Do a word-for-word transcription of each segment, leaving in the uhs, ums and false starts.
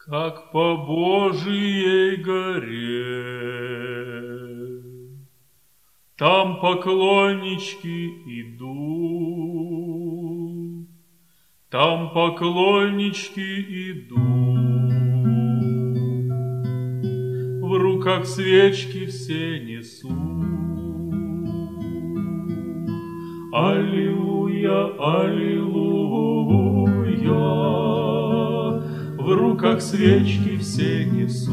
как по Божией горе. Там поклоннички идут, там поклоннички идут, в руках свечки все несут. Аллилуйя, аллилуйя, в руках свечки все несут.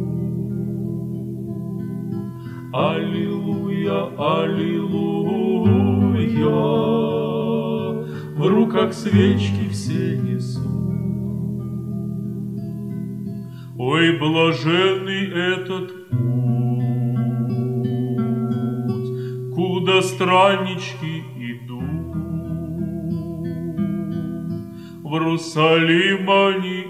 Аллилуйя, аллилуйя, в руках свечки все несут. Ой, блаженный этот путь, куда страннички идут. В Иерусалим они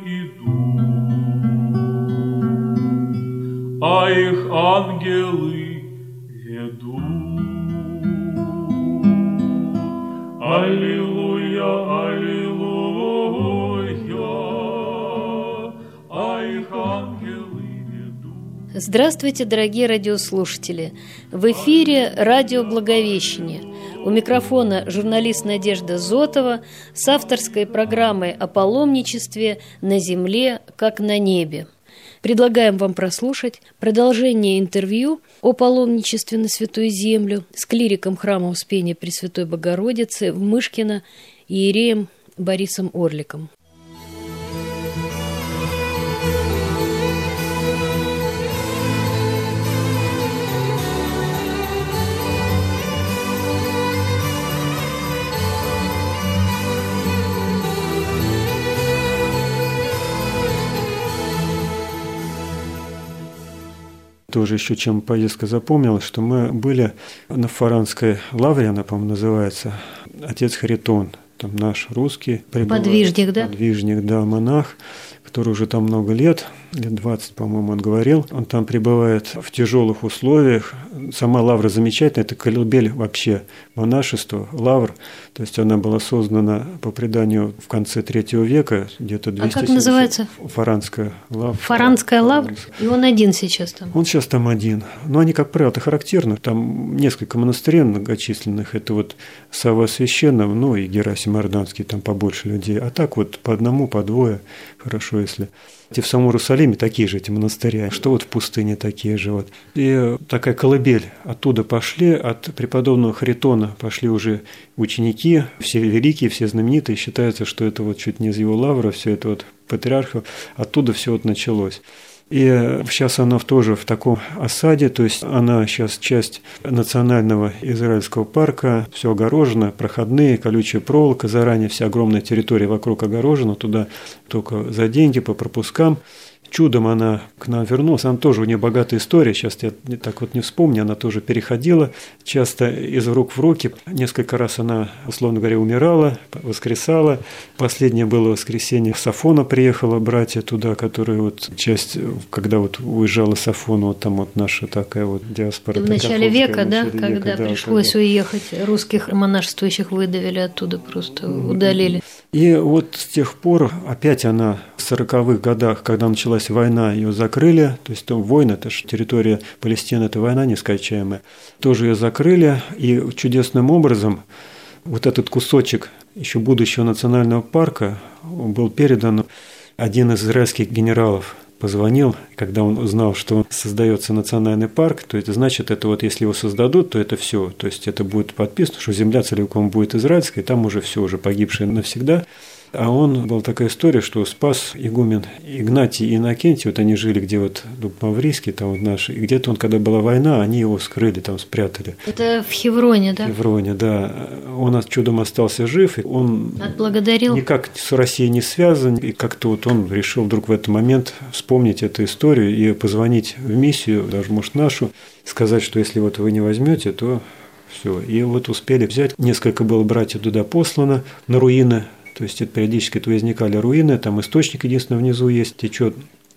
идут, а их ангелы ведут. Аллилуйя, аллилуйя, а их ангелы ведут. Здравствуйте, дорогие радиослушатели! В эфире радио «Благовещение». У микрофона журналист Надежда Зотова с авторской программой о паломничестве на земле, как на небе. Предлагаем вам прослушать продолжение интервью о паломничестве на Святую Землю с клириком храма Успения Пресвятой Богородицы в Мышкино иереем Борисом Орликом. Тоже еще чем поездка запомнилась, что мы были на Фаранской лавре, она, по-моему, называется, отец Харитон, там наш русский. Подвижник, да? Подвижник, да, монах, который уже там много лет, лет двадцать, по-моему, он говорил. Он там пребывает в тяжелых условиях. Сама лавра замечательная, это колыбель вообще монашества, лавр. То есть она была создана по преданию в конце третьего века, где-то двести. А как называется? Фаранская лавра. Фаранская лавра? И он один сейчас там? Он сейчас там один. Но они, как правило, это характерно. Там несколько монастырей многочисленных. Это вот Савва Священного, ну и Герасим Орданский, там побольше людей. А так вот по одному, по двое, хорошо, если... И в самом Иерусалиме такие же эти монастыря, что вот в пустыне такие же. Вот. И такая колыбель. Оттуда пошли, от преподобного Харитона пошли уже ученики, все великие, все знаменитые. Считается, что это вот чуть не из его лавра, все это вот патриархов. Оттуда все вот началось. И сейчас она тоже в таком осаде, то есть она сейчас часть национального израильского парка, все огорожено, проходные, колючая проволока, заранее вся огромная территория вокруг огорожена, туда только за деньги, по пропускам. Чудом она к нам вернулась, она тоже, у нее богатая история, сейчас я так вот не вспомню, она тоже переходила часто из рук в руки, несколько раз она, условно говоря, умирала, воскресала, последнее было воскресенье, Сафона приехала, братья туда, которые вот часть, когда вот уезжала Сафона, вот там вот наша такая вот диаспора. В начале века, да, века, когда да, пришлось когда... уехать, русских монашествующих выдавили оттуда, просто удалили. И вот с тех пор опять она в сороковых годах, когда началась война, ее закрыли, то есть там война, это же территория Палестины, это война нескончаемая, тоже ее закрыли, и чудесным образом вот этот кусочек еще будущего национального парка был передан. Один из израильских генералов позвонил, когда он узнал, что создается национальный парк, то это значит, это вот если его создадут, то это все, то есть это будет подписано, что земля целиком будет израильская, там уже все, уже погибшие навсегда. А он, была такая история, что спас игумен Игнатий и Иннокентий, вот они жили где вот Дуб Маврийский, там вот наши, и где-то он, когда была война, они его скрыли, там спрятали. Это в Хевроне, да? В Хевроне, да. Он чудом остался жив, и он отблагодарил. Никак с Россией не связан, и как-то вот он решил вдруг в этот момент вспомнить эту историю и позвонить в миссию, даже, может, нашу, сказать, что если вот вы не возьмете, то все. И вот успели взять, несколько было братьев туда послано на руины. То есть это периодически возникали руины, там источник единственно внизу есть, течет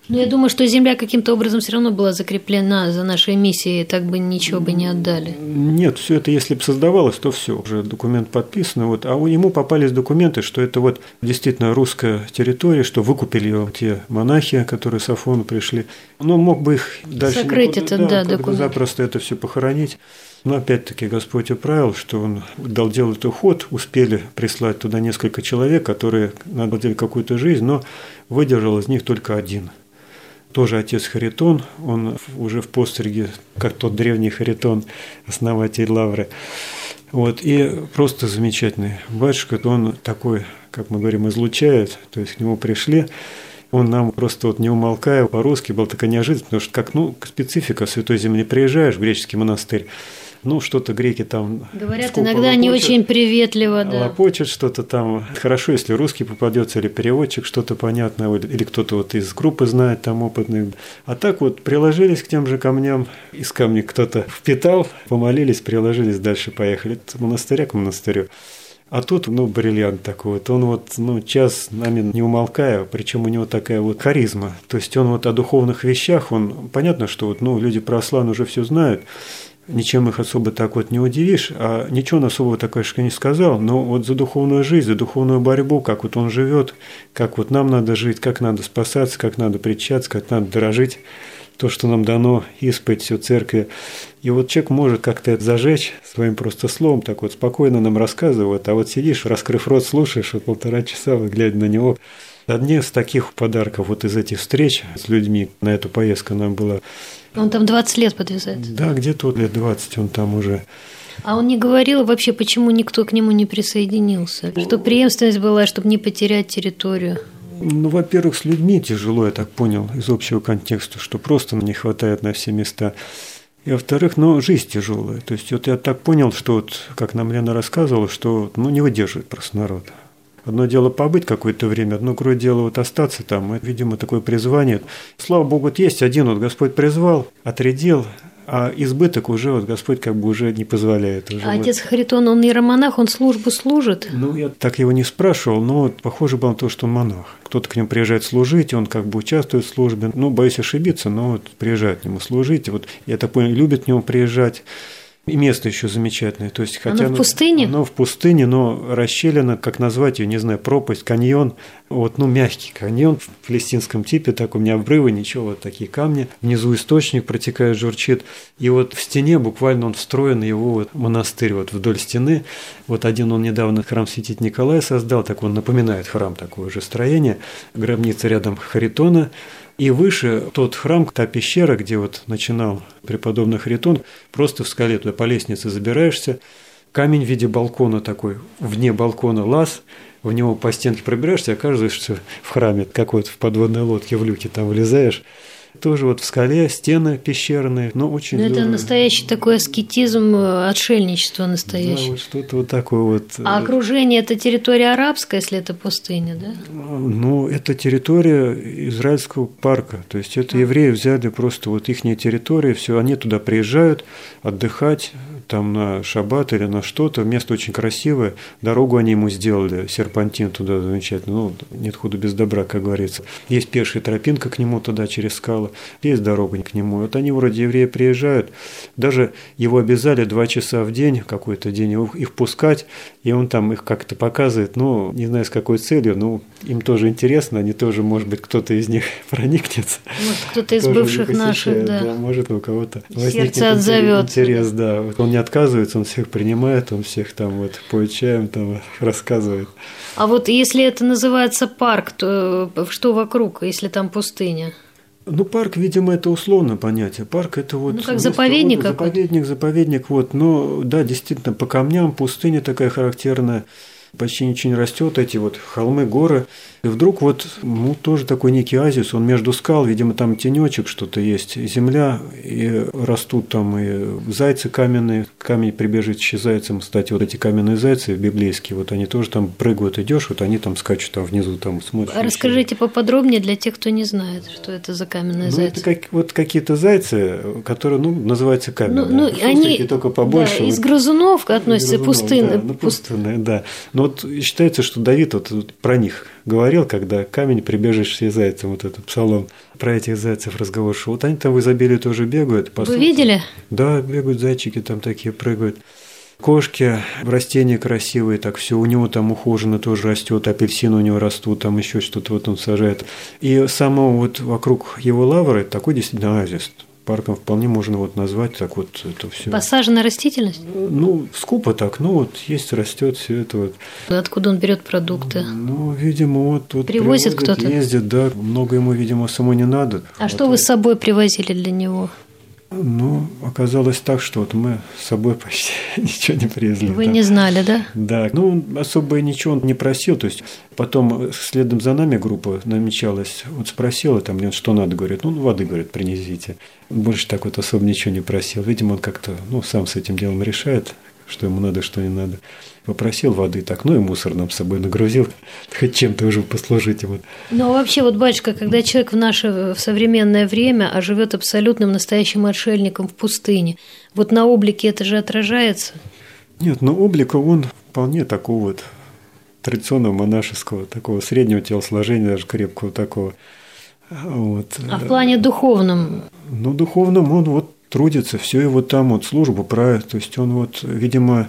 Ну, я думаю, что земля каким-то образом все равно была закреплена за нашей миссией, так бы ничего бы не отдали. Нет, все это, если бы создавалось, то все, уже документ подписан. Вот, а у ему попались документы, что это вот действительно русская территория, что выкупили ее те монахи, которые с Афона пришли. Но мог бы их дальше закрыть никуда, это, да, да документ. запросто это все похоронить. Но опять-таки Господь управил, что Он дал делать уход, успели прислать туда несколько человек, которые надели какую-то жизнь, но выдержал из них только один. Тоже отец Харитон, он уже в постриге, как тот древний Харитон, основатель Лавры. Вот, и просто замечательный батюшка, он такой, как мы говорим, излучает, то есть к нему пришли, он нам просто вот не умолкая по-русски, был такая неожиданность, потому что как, ну, специфика Святой Земли, приезжаешь в греческий монастырь, ну, что-то греки там... Говорят, иногда не очень приветливо, да. Лопочет что-то там. Хорошо, если русский попадется, или переводчик, что-то понятное, или кто-то вот из группы знает, там опытный. А так вот приложились к тем же камням, из камней кто-то впитал, помолились, приложились, дальше поехали. От монастыря к монастырю. А тут, ну, бриллиант такой вот, он вот, ну, час нами не умолкая, причем у него такая вот харизма. То есть он вот о духовных вещах, он, понятно, что вот, ну, люди православные уже все знают, ничем их особо так вот не удивишь, а ничего он особо так, конечно, не сказал, но вот за духовную жизнь, за духовную борьбу, как вот он живет, как вот нам надо жить, как надо спасаться, как надо причащаться, как надо дорожить, то, что нам дано, исповедь, все церкви. И вот человек может как-то это зажечь своим просто словом, так вот спокойно нам рассказывает, а вот сидишь, раскрыв рот, слушаешь, вот полтора часа, вот, глядя на него. Одни из таких подарков вот из этих встреч с людьми, на эту поездку нам было. Он там двадцать лет подвязается. Да, где-то лет двадцать он там уже. А он не говорил вообще, почему никто к нему не присоединился? Что преемственность была, чтобы не потерять территорию? Ну, во-первых, с людьми тяжело, я так понял, из общего контекста, что просто не хватает на все места. И, во-вторых, ну, жизнь тяжелая. То есть, вот я так понял, что, вот, как нам Лена рассказывала, что, ну, не выдерживает просто народ. Одно дело побыть какое-то время, одно другое дело вот остаться там. Это, видимо, такое призвание. Слава Богу, вот есть один, вот Господь призвал, отрядил, а избыток уже вот Господь как бы уже не позволяет. Уже а вот. Отец Харитон, он иеромонах, он службу служит? Ну, я так его не спрашивал, но вот похоже было на то, что он монах. Кто-то к нему приезжает служить, он как бы участвует в службе. Ну, боюсь ошибиться, но вот приезжает к нему служить. Вот, я так понял, любит к нему приезжать. И место еще замечательное. То есть, хотя оно в пустыне? Оно в пустыне, но расщелина, как назвать ее, не знаю, пропасть, каньон. Вот, ну, мягкий каньон в палестинском типе, так у меня обрывы, ничего, вот такие камни. Внизу источник протекает, журчит. И вот в стене буквально он встроен, его вот монастырь вот вдоль стены. Вот один он недавно храм святителя Николая создал, так он напоминает храм, такое же строение. Гробница рядом Харитона. И выше тот храм, та пещера, где вот начинал преподобный Харитон, просто в скале туда по лестнице забираешься, камень в виде балкона такой, вне балкона лаз, в него по стенке пробираешься, оказываешься в храме, как вот в подводной лодке в люке там влезаешь. Тоже вот в скале, стены пещерные, но очень но это здорово. Настоящий такой аскетизм, отшельничество настоящее. Да, вот что-то вот такое вот. А окружение – это территория арабская, если это пустыня, да? Ну, это территория израильского парка. То есть, это а. евреи взяли просто вот их территории, все, они туда приезжают отдыхать, там на шаббат или на что-то. Место очень красивое. Дорогу они ему сделали, серпантин туда замечательно. Ну, нет худа без добра, как говорится. Есть пешая тропинка к нему туда через скалы. Есть дорога к нему. Вот они вроде евреи приезжают. Даже его обязали два часа в день, какой-то день, их пускать. И он там их как-то показывает. Ну, не знаю, с какой целью. Ну, им тоже интересно. Они тоже, может быть, кто-то из них проникнется. Может, кто-то из бывших наших, да. да. Может, у кого-то сердце отзовется. Интерес, да. Он не отказывается, он всех принимает, он всех там вот поет чаем, там рассказывает. А вот если это называется парк, то что вокруг, если там пустыня? Ну, парк, видимо, это условное понятие. Парк – это вот… Ну, как заповедник какой-то. Заповедник, заповедник, вот. Но, да, действительно, по камням пустыня такая характерная. Почти ничего не растет, эти вот холмы, горы. И вдруг вот, ну, тоже такой некий оазис, он между скал, видимо, там тенечек что-то есть, земля, и растут там и зайцы каменные, камень прибежит зайцем. Кстати, вот эти каменные зайцы библейские, вот они тоже там прыгают, идешь, вот они там скачут там внизу, там смотришь. А расскажите поподробнее для тех, кто не знает, что это за каменные ну, зайцы. Это как, вот какие-то зайцы, которые, ну, называются каменные. Ну, ну они только побольше. Да, вот, из грызунов относятся, грызунов, пустынные. Да, ну, пустынные, да. Но вот считается, что Давид вот, вот про них говорил, когда камень прибежишься зайцем, вот этот псалом, про этих зайцев разговор шел. Вот они там в изобилии тоже бегают. Вы видели? Да, бегают зайчики, там такие прыгают. Кошки, растения красивые, так все у него там ухожено, тоже растет, апельсины у него растут, там еще что-то вот он сажает. И само вот вокруг его лавры такой действительно оазис. Парком вполне можно вот назвать так вот это все. Посаженная растительность? Ну, скупо так, ну вот есть, растет все это вот. Откуда он берет продукты? Ну, видимо, вот, вот привозит кто-то? Ездит, да, много ему, видимо, самой не надо. А вот что вы с собой привозили для него? Ну, оказалось так, что вот мы с собой почти ничего не привезли. Вы да. не знали, да? Да, ну, он особо ничего он не просил, то есть потом следом за нами группа намечалась, вот спросила там, мне что надо, говорит, ну, воды, говорит, принесите. Больше так вот особо ничего не просил, видимо, он как-то, ну, сам с этим делом решает, что ему надо, что не надо. Попросил воды, так, ну и мусор нам с собой нагрузил, хоть чем-то уже послужить ему. Ну, а вообще, вот, батюшка, когда человек в наше в современное время, а живет абсолютным настоящим отшельником в пустыне, вот на облике это же отражается? Нет, но облика он вполне такого вот традиционного монашеского, такого среднего телосложения, даже крепкого такого. Вот. А в плане духовном? Ну, духовном он вот трудится, все его там вот службу правит, то есть он вот, видимо,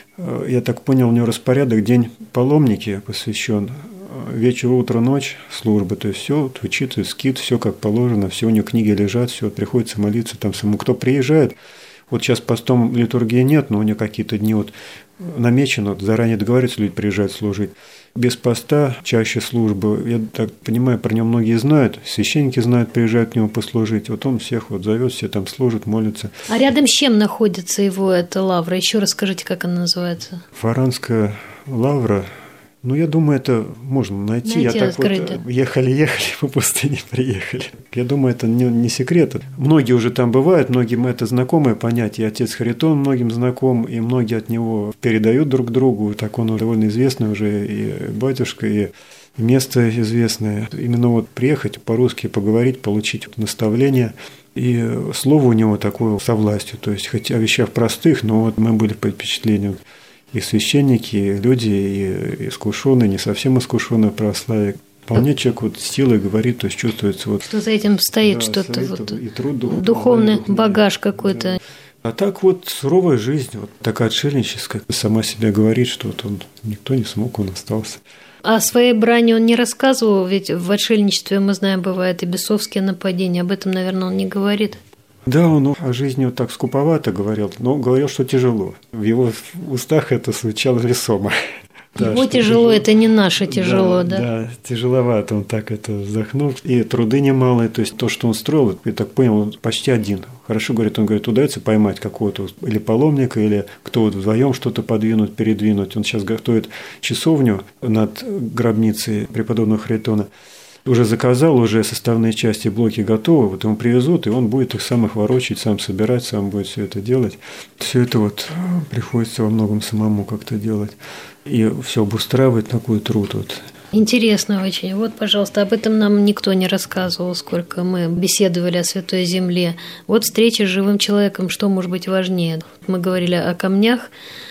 я так понял, у него распорядок, день паломники посвящен, вечер, утро, ночь службы, то есть все вот, вычитывает, скит, все как положено, все у него книги лежат, все, приходится молиться там самому. Кто приезжает, вот сейчас постом литургии нет, но у него какие-то дни вот намечено, вот заранее договариваются, люди приезжают служить. Без поста чаще службы, я так понимаю, про него многие знают, священники знают, приезжают к нему послужить, вот он всех вот зовет, все там служат, молятся. А рядом с чем находится его эта лавра? Еще расскажите, как она называется? Фаранская лавра. Ну, я думаю, это можно найти. Найти, я так открыть, вот да. ехали-ехали, по пустыне приехали. Я думаю, это не, не секрет. Многие уже там бывают, многим это знакомое понятие. Отец Харитон многим знаком, и многие от него передают друг другу. Так он довольно известный уже, и батюшка, и место известное. Именно вот приехать, по-русски поговорить, получить наставление. И слово у него такое со властью. То есть, хоть о вещах простых, но вот мы были под впечатлением. И священники, и люди, и искушенные, не совсем искушенные в православии. Вполне человек вот силой говорит, то есть чувствуется вот... Что за этим стоит, да, что-то вот, вот... И труд духовный, Духовный да, багаж какой-то. Да. А так вот суровая жизнь, вот такая отшельническая, сама себя говорит, что вот он, никто не смог, он остался. А о своей брани он не рассказывал, ведь в отшельничестве, мы знаем, бывают и бесовские нападения, об этом, наверное, он не говорит. Да, он о жизни вот так скуповато говорил, но говорил, что тяжело. В его устах это звучало весомо. Его да, тяжело, тяжело, это не наше тяжело, да? Да, да, тяжеловато, он так это вздохнул. И труды немалые, то есть то, что он строил, я так понял, он почти один. Хорошо, говорит, он говорит, удается поймать какого-то или паломника, или кто вот вдвоем что-то подвинуть, передвинуть. Он сейчас готовит часовню над гробницей преподобного Харитона. Уже заказал, уже составные части, блоки готовы, вот ему привезут, и он будет их сам их ворочать, сам собирать, сам будет все это делать. Все это вот приходится во многом самому как-то делать. И все обустраивать, такой труд вот. Интересно очень. Вот, пожалуйста, об этом нам никто не рассказывал, сколько мы беседовали о Святой Земле. Вот встреча с живым человеком, что может быть важнее? Мы говорили о камнях,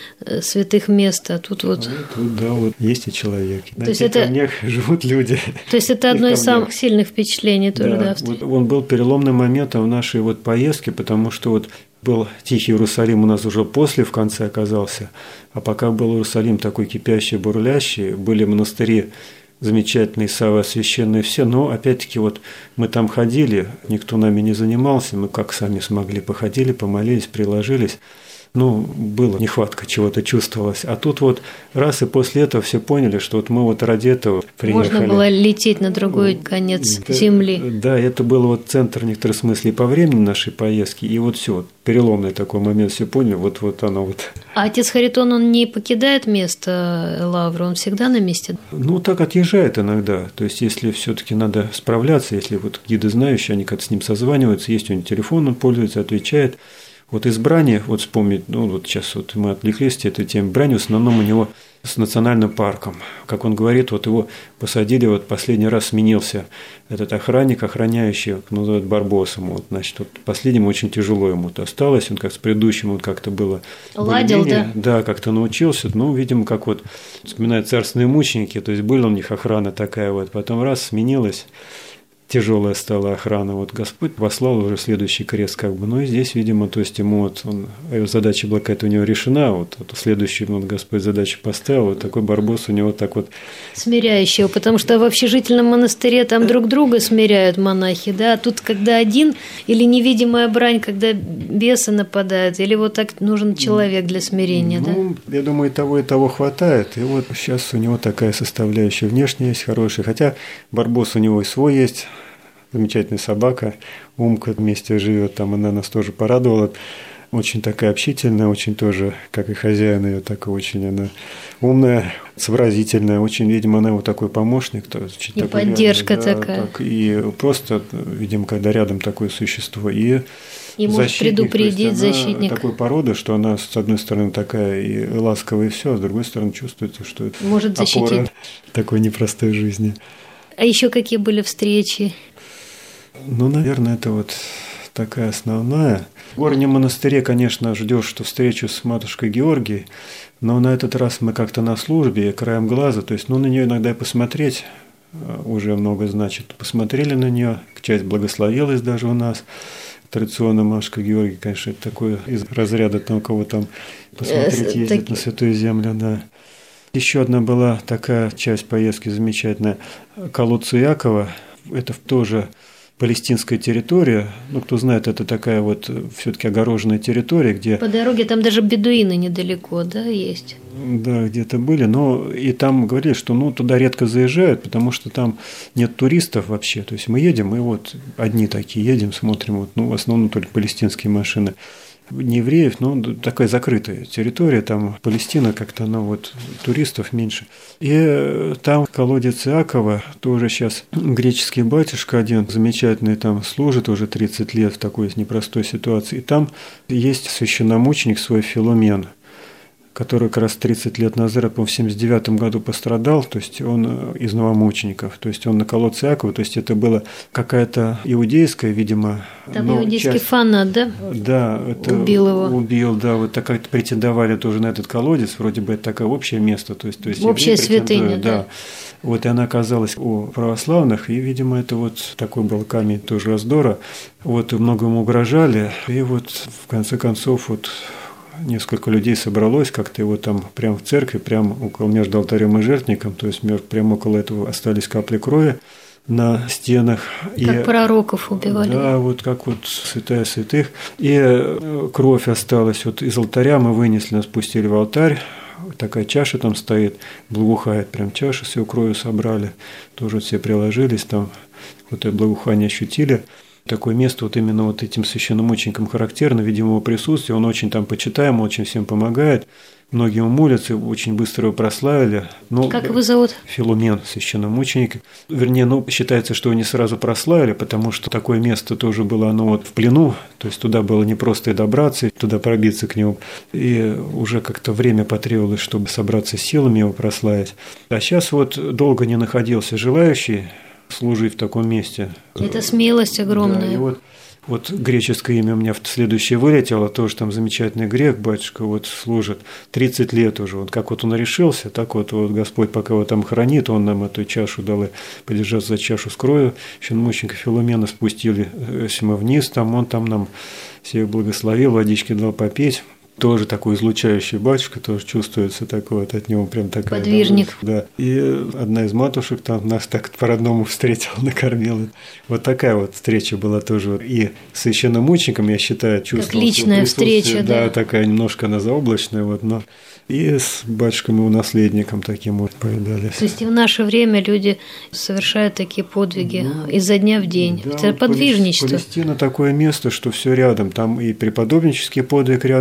святых мест, а тут вот... А тут, да, вот есть и человек. То На есть этих это... камнях живут люди. То есть это одно из самых сильных впечатлений тоже, да? да вот он был переломным моментом в нашей вот поездке, потому что вот был Тихий Иерусалим у нас уже после, в конце оказался, а пока был Иерусалим такой кипящий, бурлящий, были монастыри замечательные, Савва священные все, но опять-таки вот мы там ходили, никто нами не занимался, мы как сами смогли, походили, помолились, приложились. Ну, была нехватка, чего-то чувствовалось. А тут вот раз и после этого все поняли, что вот мы вот ради этого приехали. Можно было лететь на другой конец да, земли. Да, это был вот центр в некотором смысле и по времени нашей поездки, и вот все, вот, переломный такой момент, все поняли, вот, вот оно вот. А отец Харитон, он не покидает место лавры, он всегда на месте? Ну, так отъезжает иногда. То есть, если все-таки надо справляться, если вот гиды знающие, они как-то с ним созваниваются, есть у него телефон, он пользуется, отвечает. Вот из брани, вот вспомнить, ну вот сейчас вот мы отвлеклись от этой темы, брань в основном у него с национальным парком. Как он говорит, вот его посадили, вот последний раз сменился этот охранник, охраняющий, называют Барбосом. Вот, значит, вот последнему очень тяжело ему осталось, он как с предыдущим вот как-то было. Ладил, да? Да, как-то научился. Ну, видимо, как вот вспоминают царственные мученики, то есть была у них охрана такая вот, потом раз сменилась. Тяжелая стала охрана. Вот Господь послал уже следующий крест, как бы. Ну и здесь, видимо, то есть ему вот он, его задача была какая-то у него решена, вот, вот следующую вот Господь задачу поставил, вот такой Барбос у него так вот. Смиряющего, потому что в общежительном монастыре там друг друга смиряют монахи, да, а тут когда один, или невидимая брань, когда бесы нападают, или вот так нужен человек для смирения, ну, да? Я думаю, и того, и того хватает, и вот сейчас у него такая составляющая внешняя есть хорошая, хотя Барбос у него и свой есть, замечательная собака, Умка вместе живет, там она нас тоже порадовала. Очень такая общительная, очень тоже, как и хозяин ее, так и очень она умная, сообразительная, очень, видимо, она его такой помощник. То, и поддержка рядом, да, такая. Так, и просто, видимо, когда рядом такое существо, и И может предупредить защитник. Такой породы, что она, с одной стороны, такая и ласковая, и все, а с другой стороны, чувствуется, что это может защитить. Опора такой непростой жизни. А еще какие были встречи? Ну, наверное, это вот такая основная. В Горнем монастыре, конечно, ждешь, что встречу с матушкой Георгией, но на этот раз мы как-то на службе, краем глаза, то есть, ну, на нее иногда и посмотреть уже много значит. Посмотрели на нее, часть благословилась даже у нас. Традиционно матушка Георгий, конечно, это такое из разряда там, кого там посмотреть ездит так... на Святую Землю, да. Еще одна была такая часть поездки замечательная. Колодцы Иакова, это тоже палестинская территория, ну, кто знает, это такая вот все-таки огороженная территория, где… По дороге там даже бедуины недалеко, да, есть? Да, где-то были, но и там говорили, что ну, туда редко заезжают, потому что там нет туристов вообще, то есть мы едем, и вот одни такие едем, смотрим, вот, ну, в основном только палестинские машины. Не евреев, но такая закрытая территория, там Палестина как-то, ну вот, туристов меньше. И там колодец Иакова, тоже сейчас греческий батюшка один, замечательный, там служит уже тридцать лет в такой непростой ситуации. И там есть священномученик свой Филомен, который как раз тридцать лет назад, по-моему, в семьдесят девятом году пострадал, то есть он из новомучеников, то есть он на колодце Иакова, то есть это была какая-то иудейская, видимо… Там иудейский часть, фанат, да? Да, это убил его. Убил, да, вот так как претендовали тоже на этот колодец, вроде бы это такое общее место, то есть… То есть общая святыня, да. да. Вот и она оказалась у православных, и, видимо, это вот такой был камень тоже раздора, вот и многому угрожали, и вот в конце концов вот… Несколько людей собралось, как-то его там прямо в церкви, прямо около между алтарем и жертвенником, то есть прямо около этого остались капли крови на стенах. Как и, пророков убивали. Да, вот как вот святая святых. И кровь осталась вот из алтаря, мы вынесли, спустили в алтарь, такая чаша там стоит, благоухает прям чаша, с ее кровью собрали, тоже все приложились, там вот это благоухание ощутили. Такое место вот именно вот этим священномученикам характерно, видимо, его присутствие, он очень там почитаем, очень всем помогает, многие ему молятся, очень быстро его прославили. Но как его зовут? Филомен, священномученик. Вернее, ну, считается, что его не сразу прославили, потому что такое место тоже было, оно вот в плену, то есть туда было не просто и добраться, и туда пробиться к нему, и уже как-то время потребовалось, чтобы собраться с силами его прославить. А сейчас вот долго не находился желающий служить в таком месте. Это смелость огромная. Да, и вот, вот греческое имя у меня в следующее вылетело, тоже там замечательный грек, батюшка, вот служит тридцать лет уже. Вот как вот он решился, так вот, вот Господь пока его там хранит, он нам эту чашу дал, подержаться за чашу с кровью. Священномученика Филомена спустили мы вниз, там он там нам всех благословил, водички дал попить. Тоже такой излучающий батюшка, тоже чувствуется такой вот от него прям такая… Подвижник. Да. И одна из матушек там нас так по-родному встретила, накормила. Вот такая вот встреча была тоже. И с священномучеником, я считаю, чувствовалась. Как личная встреча, да. Да, такая немножко она заоблачная, вот, но… И с батюшком его наследником таким вот повидались. То есть и в наше время люди совершают такие подвиги ну, изо дня в день. Да, это подвижничество. Палестина такое место, что все рядом. Там и преподобнический подвиг рядом, много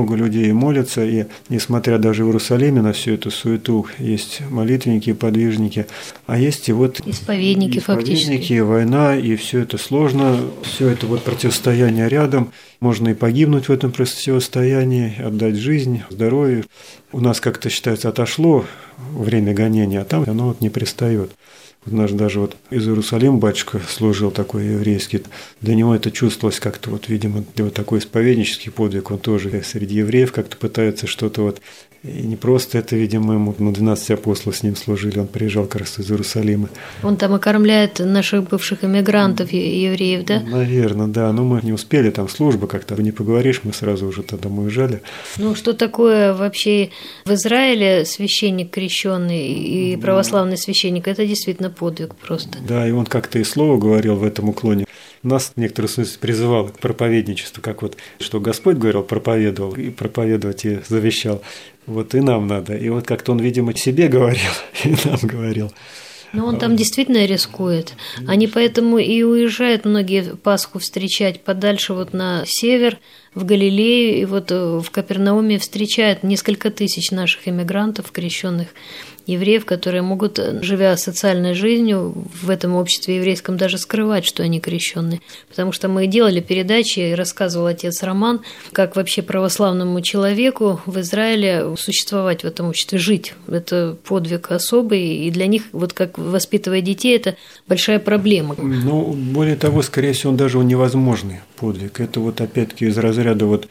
много людей молятся, и несмотря даже в Иерусалиме на всю эту суету, есть молитвенники, подвижники, а есть и вот исповедники, исповедники фактически. и война, и все это сложно, все это вот противостояние рядом, можно и погибнуть в этом противостоянии, отдать жизнь, здоровье. У нас как-то считается отошло время гонения, а там оно вот не пристает. У нас даже вот из Иерусалима батюшка служил такой еврейский. Для него это чувствовалось как-то, вот, видимо, вот такой исповеднический подвиг. Он тоже среди евреев как-то пытается что-то вот. И не просто это, видимо, ему ну, двенадцать апостолов с ним служили. Он приезжал как раз из Иерусалима. Он там окормляет наших бывших эмигрантов, евреев, да? Наверное, да. Но мы не успели, там служба как-то. Не поговоришь, мы сразу уже тогда мы уезжали. Ну, что такое вообще в Израиле священник крещенный и православный священник? Это действительно подвиг просто. Да, и он как-то и слово говорил в этом уклоне. Нас в некотором смысле призывал к проповедничеству, как вот, что Господь говорил, проповедовал, и проповедовать и завещал. Вот и нам надо. И вот как-то он, видимо, себе говорил, и нам говорил. Но он там действительно рискует. Они поэтому и уезжают многие Пасху встречать подальше вот на север, в Галилею, и вот в Капернауме встречают несколько тысяч наших эмигрантов, крещенных евреев, которые могут, живя социальной жизнью в этом обществе еврейском, даже скрывать, что они крещенные. Потому что мы делали передачи, и рассказывал отец Роман, как вообще православному человеку в Израиле существовать в этом обществе, жить. Это подвиг особый, и для них, вот как воспитывая детей, это большая проблема. Ну, более того, скорее всего, он даже невозможный подвиг. Это вот опять-таки из разряда вот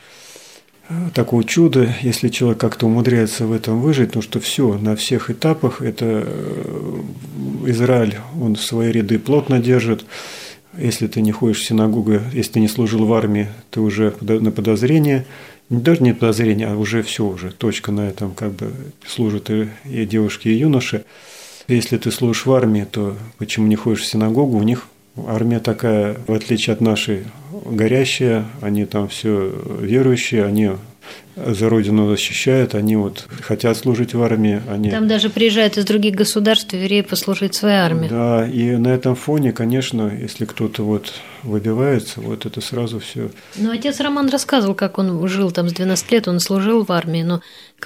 такого чуда, если человек как-то умудряется в этом выжить, потому что все на всех этапах это Израиль, он свои ряды плотно держит. Если ты не ходишь в синагогу, если ты не служил в армии, ты уже на подозрение, даже не подозрение, а уже все, уже точка на этом как бы служат и, и девушки, и юноши. Если ты служишь в армии, то почему не ходишь в синагогу? У них армия такая, в отличие от нашей, горящая, они там все верующие, они за Родину защищают, они вот хотят служить в армии. Они... Там даже приезжают из других государств евреи послужить своей армии. Да, и на этом фоне, конечно, если кто-то вот выбивается, вот это сразу все. Ну, отец Роман рассказывал, как он жил там с двенадцати лет, он служил в армии, но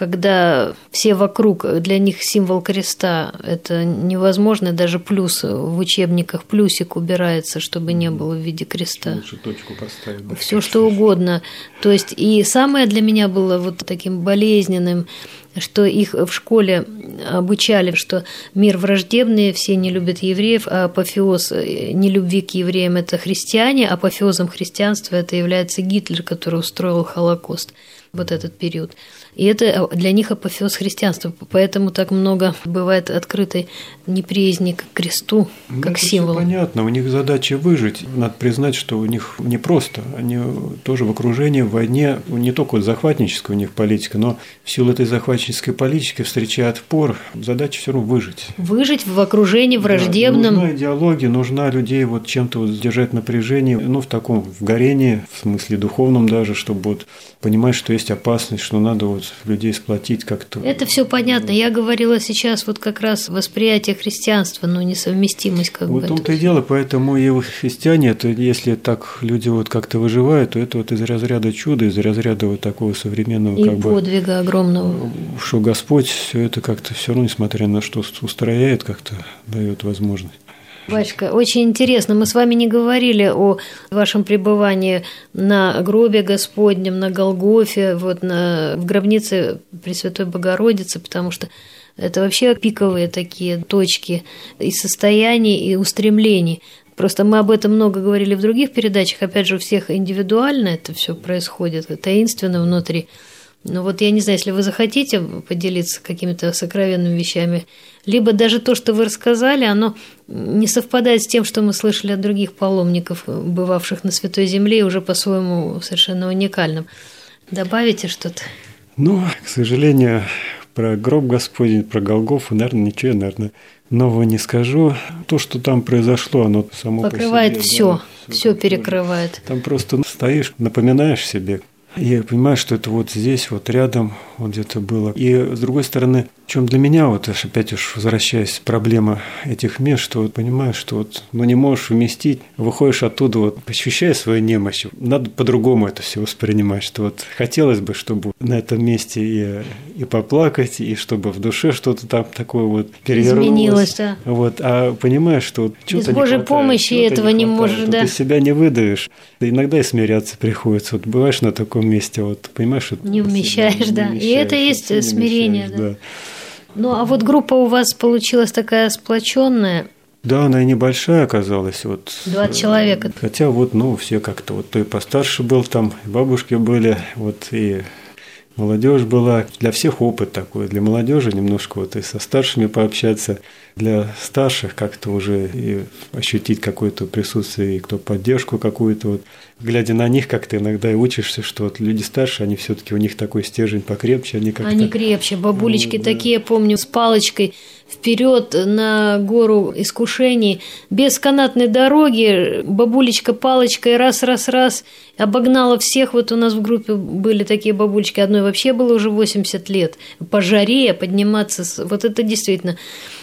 когда все вокруг, для них символ креста, это невозможно, даже плюс в учебниках, плюсик убирается, чтобы не было в виде креста. Лучше точку поставить. Да. Все что угодно. То есть, и самое для меня было вот таким болезненным, что их в школе обучали, что мир враждебный, все не любят евреев, а апофеоз нелюбви к евреям – это христиане, апофеозом христианства это является Гитлер, который устроил Холокост, вот этот период. И это для них апофеоз христианства, поэтому так много бывает открытой неприязни к кресту, как ну, символу. Понятно, у них задача выжить. Надо признать, что у них непросто. Они тоже в окружении, в войне, не только вот захватническая у них политика, но в силу этой захватнической политики встречая отпор, задача все равно выжить. Выжить в окружении враждебном. Да, нужна идеология, нужна людей вот чем-то вот держать напряжение, ну, в таком, в горении, в смысле духовном даже, чтобы вот понимать, что есть опасность, что надо вот людей сплотить как-то. Это все понятно. Я говорила сейчас вот как раз восприятие христианства, но несовместимость как вот бы. Вот в том-то и дело, поэтому и христиане, это если так люди вот как-то выживают, то это вот из разряда чуда, из разряда вот такого современного и как подвига бы, огромного. Что Господь все это как-то все равно, несмотря на что устрояет, как-то дает возможность. Батюшка, очень интересно. Мы с вами не говорили о вашем пребывании на гробе Господнем, на Голгофе, вот на, в гробнице Пресвятой Богородицы, потому что это вообще пиковые такие точки и состояний, и устремлений. Просто мы об этом много говорили в других передачах. Опять же, у всех индивидуально это все происходит, таинственно внутри. Но вот я не знаю, если вы захотите поделиться какими-то сокровенными вещами, либо даже то, что вы рассказали, оно не совпадает с тем, что мы слышали от других паломников, бывавших на Святой Земле, и уже по-своему совершенно уникальным. Добавите что-то? Ну, к сожалению, про гроб Господень, про Голгофу, наверное, ничего, наверное, нового не скажу. То, что там произошло, оно само покрывает по себе. все, да, все перекрывает. Там просто стоишь, напоминаешь себе. Я понимаю, что это вот здесь, вот рядом, вот где-то было. И, с другой стороны, в чем для меня, вот аж опять уж возвращаясь, проблема этих мест, что вот понимаешь, что вот, ну, не можешь вместить, выходишь оттуда, вот, ощущая свою немощь. Надо по-другому это все воспринимать, что вот хотелось бы, чтобы на этом месте и, и поплакать, и чтобы в душе что-то там такое вот перевернулось. Изменилось, да. Вот, а понимаешь, что вот что-то без Божьей не хватает, помощи этого не, не можешь, вот, да. Ты себя не выдавишь. Иногда и смиряться приходится. Вот бываешь на таком месте, вот понимаешь, что не вмещаешь, да. И это и есть смирение, да. да. Ну, а вот группа у вас получилась такая сплоченная. Да, она и небольшая оказалась. Вот, двадцать человек. Хотя вот, ну, все как-то, вот, то и постарше был там, и бабушки были, вот, и молодежь была. Для всех опыт такой, для молодежи немножко вот и со старшими пообщаться, для старших как-то уже и ощутить какое-то присутствие, и кто поддержку какую-то. Вот. Глядя на них, как-то иногда и учишься, что вот люди старше, они все-таки у них такой стержень покрепче, они как-то... Они крепче, бабулечки ну, такие, да. Помню, с палочкой вперед на гору искушений, без канатной дороги, бабулечка палочкой раз-раз-раз обогнала всех. Вот у нас в группе были такие бабулечки, одной вообще было уже восемьдесят лет, по жаре подниматься, вот это действительно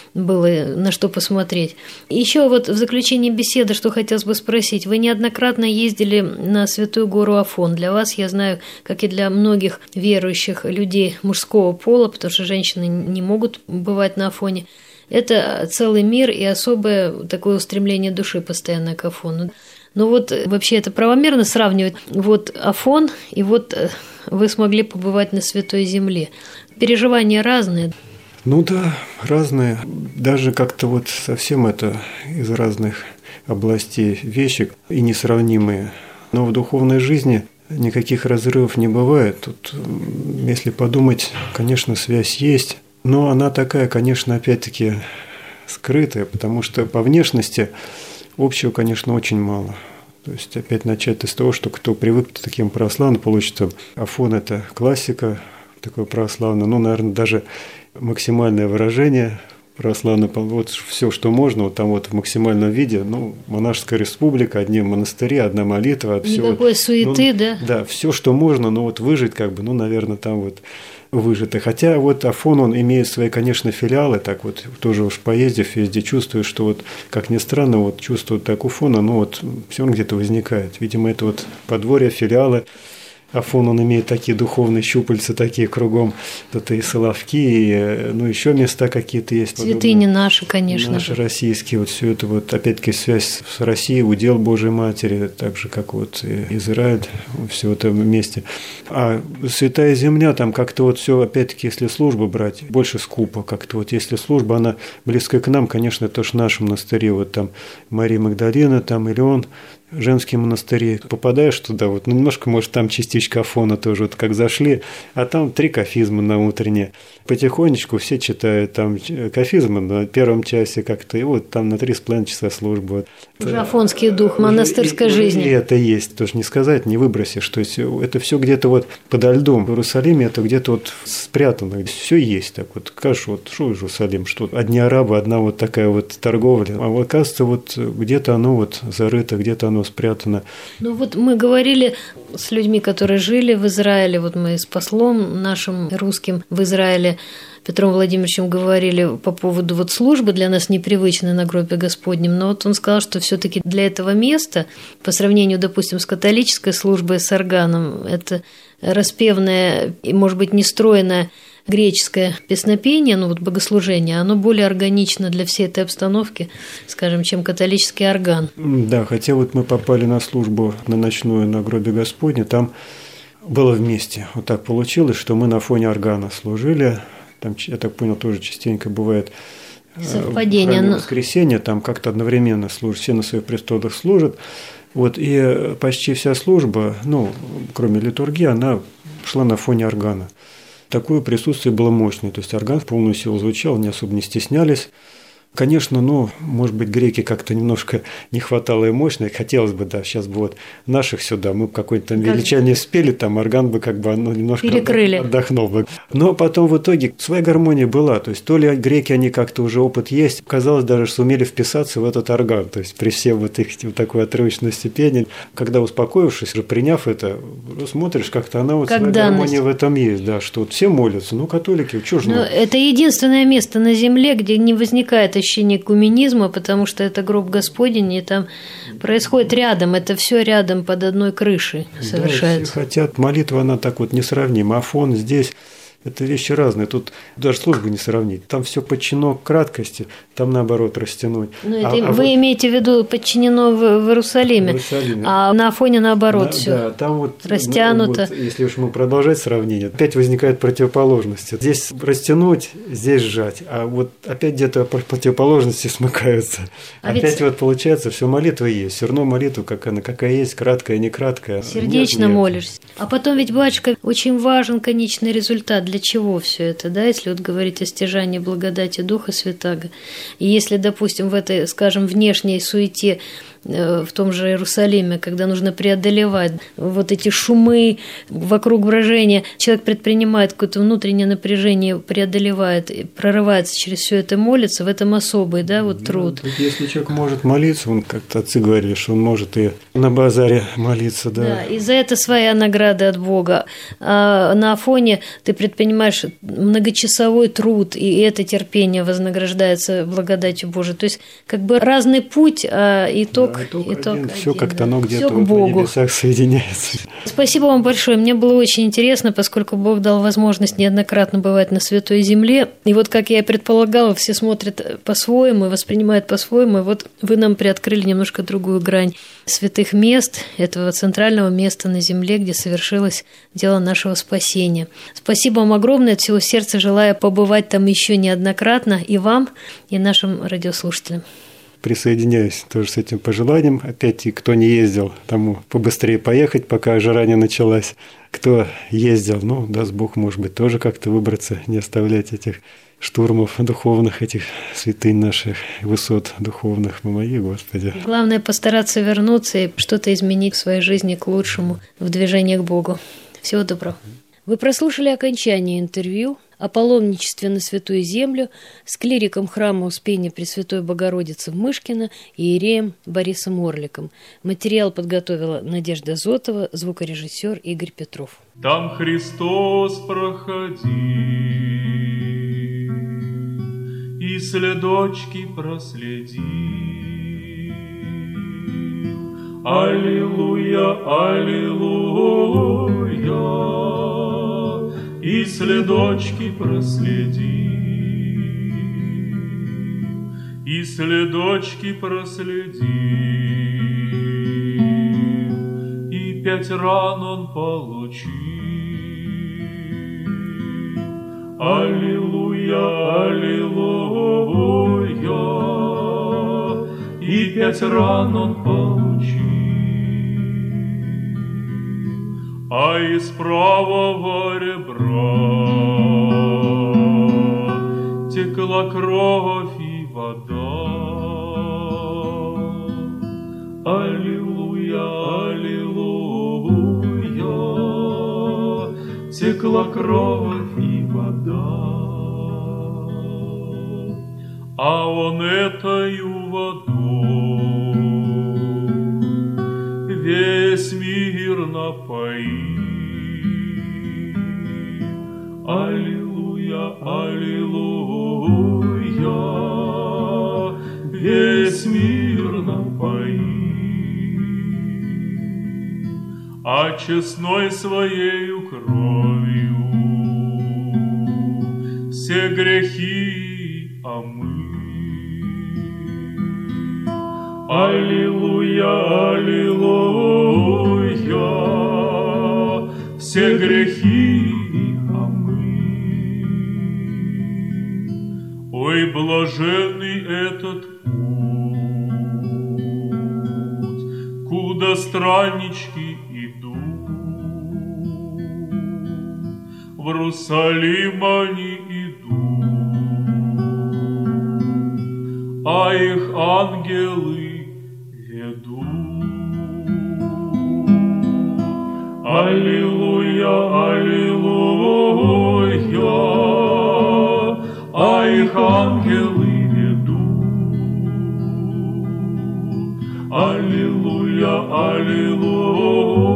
было на что посмотреть. Еще вот в заключении беседы, что хотелось бы спросить. Вы неоднократно ездили на Святую гору Афон. Для вас, я знаю, как и для многих верующих людей мужского пола, потому что женщины не могут бывать на Афоне, это целый мир и особое такое устремление души постоянно к Афону. Но вот вообще это правомерно сравнивать вот Афон и вот вы смогли побывать на Святой Земле. Переживания разные. Ну да, разные. Даже как-то вот совсем это из разных областей вещи и несравнимые. Но в духовной жизни никаких разрывов не бывает. Тут, если подумать, конечно, связь есть, но она такая, конечно, опять-таки скрытая, потому что по внешности общего, конечно, очень мало. То есть опять начать с того, что кто привык к таким православным, получится Афон – это классика, такое православное, ну, наверное, даже максимальное выражение православное, вот все, что можно, вот там вот в максимальном виде, ну, монашеская республика, одни монастыри, одна молитва. Никакой все, суеты, ну, да? Да, все, что можно, но вот выжить как бы, ну, наверное, там вот выжито. Хотя вот Афон, он имеет свои, конечно, филиалы, так вот тоже уж поездив везде, чувствую, что вот, как ни странно, вот чувство так Афона, ну вот все равно где-то возникает. Видимо, это вот подворье, филиалы. Афон, он имеет такие духовные щупальца, такие кругом, это и Соловки, и, ну, еще места какие-то есть. Святыни наши, конечно. Наши российские, вот все это вот, опять-таки, связь с Россией, удел Божьей Матери, так же, как вот и Израиль, все это вместе. А Святая Земля, там как-то вот все, опять-таки, если службу брать, больше скупо, как-то вот, если служба, она близкая к нам, конечно, это же наш монастырь, вот там Мария Магдалина, там Илеон, женские монастыри, попадаешь туда, вот, ну, немножко, может, там частичка Афона тоже, вот как зашли, а там три кафизма на утреннее. Потихонечку все читают там кафизмы на первом часе как-то, и вот там на три с половиной часа службы. Уже афонский дух, монастырской и, жизни. И это есть, тоже не сказать, не выбросишь. То есть это все где-то вот подо льдом. В Иерусалиме это где-то вот спрятано. Все есть так вот. Кажешь, вот что Иерусалим, что одни арабы, одна вот такая вот торговля. А вот, оказывается, вот где-то оно вот зарыто, где-то оно спрятано. Ну вот мы говорили с людьми, которые жили в Израиле, вот мы с послом нашим русским в Израиле Петром Владимировичем говорили по поводу вот службы, для нас непривычной на гробе Господнем, но вот он сказал, что все-таки для этого места, по сравнению, допустим, с католической службой с органом, это распевное и, может быть, нестройное греческое песнопение, ну вот богослужение, оно более органично для всей этой обстановки, скажем, чем католический орган. Да, хотя вот мы попали на службу на ночную на гробе Господне, там было вместе. Вот так получилось, что мы на фоне органа служили. Там, я так понял, тоже частенько бывает совпадение. В воскресенье, там как-то одновременно служат, все на своих престолах служат. Вот, и почти вся служба, ну, кроме литургии, она шла на фоне органа. Такое присутствие было мощное. То есть орган в полную силу звучал, не особо не стеснялись. Конечно, ну, может быть, греки как-то немножко не хватало и мощно. Хотелось бы, да, сейчас бы вот наших сюда, мы какой-то там величание спели, там орган бы как бы ну, немножко перекрыли. Отдохнул бы. Но потом в итоге своя гармония была. То есть то ли греки, они как-то уже опыт есть, казалось даже, что сумели вписаться в этот орган. То есть при всем вот их вот такой отрывочной степени, когда успокоившись, уже приняв это, смотришь, как-то она вот как своя данность. гармония в этом есть, да, что вот все молятся, ну, католики, что ж, ну, это единственное место на земле, где не возникает ощущение экуменизма, потому что это гроб Господень, и там происходит рядом, это все рядом под одной крышей совершается. Да, все хотят, молитва, она так вот несравнима, а фон здесь. Это вещи разные, тут даже службу не сравнить. Там все подчинено краткости, там наоборот растянуть. Ну, это, а, вы а вот... имеете в виду подчинено в, в, Иерусалиме, в Иерусалиме, а на Афоне наоборот да, все да, там вот, растянуто. Вот, если уж мы продолжать сравнение, опять возникают противоположности. Здесь растянуть, здесь сжать, а вот опять где-то противоположности смыкаются. А опять ведь... вот получается, все молитва есть, все равно молитва, как она, какая есть, краткая, не краткая. Сердечно нет, нет. молишься. А потом ведь, батюшка, очень важен конечный результат. Для чего все это, да, если вот говорить о стяжании благодати Духа Святаго. И если, допустим, в этой, скажем, внешней суете в том же Иерусалиме, когда нужно преодолевать вот эти шумы вокруг брожения, человек предпринимает какое-то внутреннее напряжение, преодолевает, прорывается через все это, молится, в этом особый, да, вот труд. Да, если человек может молиться, он как-то отцы говорили, что он может и на базаре молиться, да. Да, и за это своя награда от Бога. А на Афоне ты предпринимаешь многочасовой труд, и это терпение вознаграждается благодатью Божией. То есть как бы разный путь, а итог. Да, итог, итог один, один, все как-то да. оно где-то вот в небесах соединяется. Спасибо вам большое. Мне было очень интересно, поскольку Бог дал возможность неоднократно бывать на Святой Земле. И вот, как я и предполагала, все смотрят по-своему и воспринимают по-своему. И вот вы нам приоткрыли немножко другую грань святых мест, этого центрального места на земле, где совершилось дело нашего спасения. Спасибо вам огромное. От всего сердца желаю побывать там еще неоднократно и вам, и нашим радиослушателям. Присоединяюсь тоже с этим пожеланием. Опять, и кто не ездил, тому побыстрее поехать, пока жара не началась. Кто ездил, ну, даст Бог, может быть, тоже как-то выбраться, не оставлять этих штурмов духовных, этих святынь наших, высот духовных. Помоги, Господи. Главное постараться вернуться и что-то изменить в своей жизни к лучшему, в движении к Богу. Всего доброго. Вы прослушали окончание интервью о паломничестве на Святую Землю с клириком храма Успения Пресвятой Богородицы в Мышкино и иереем Борисом Орликом. Материал подготовила Надежда Зотова, звукорежиссер Игорь Петров. Там Христос проходил, и следочки проследил. Аллилуйя, аллилуйя. И следочки проследил, и следочки проследил, и пять ран он получил. Аллилуйя, аллилуйя, и пять ран он получил. А из правого ребра текла кровь и вода. Аллилуйя, аллилуйя, текла кровь и вода. А он этою водой весь мир напоил. Аллилуйя, аллилуйя, весь мир напоил. А честной своею кровью все грехи омыл. Аллилуйя, аллилуйя, все грехи омыл. Ой, блаженный этот путь, куда страннички идут. В Иерусалим они идут, а их ангелы ведут. Аллилуйя, аллилуйя, а их ангелы ведут. Аллилуйя, аллилуйя,